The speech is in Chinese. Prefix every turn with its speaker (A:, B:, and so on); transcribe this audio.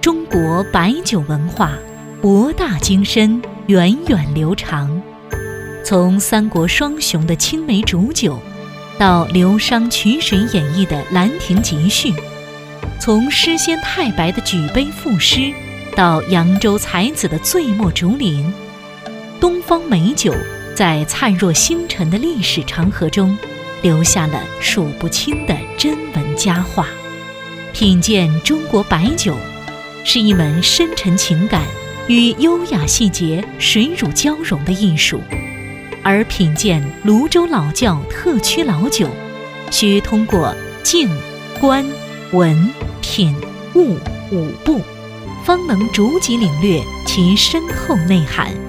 A: 中国白酒文化博大精深，源远流长。从三国双雄的青梅煮酒，到刘商曲水演绎的《兰亭集序》，从诗仙太白的举杯赋诗，到扬州才子的醉墨竹林，东方美酒在灿若星辰的历史长河中，留下了数不清的真文佳话。品鉴中国白酒，是一门深沉情感与优雅细节水乳交融的艺术。而品鉴泸州老窖特区老酒，需通过静、观、闻、品、悟5步，方能逐级领略其深厚内涵。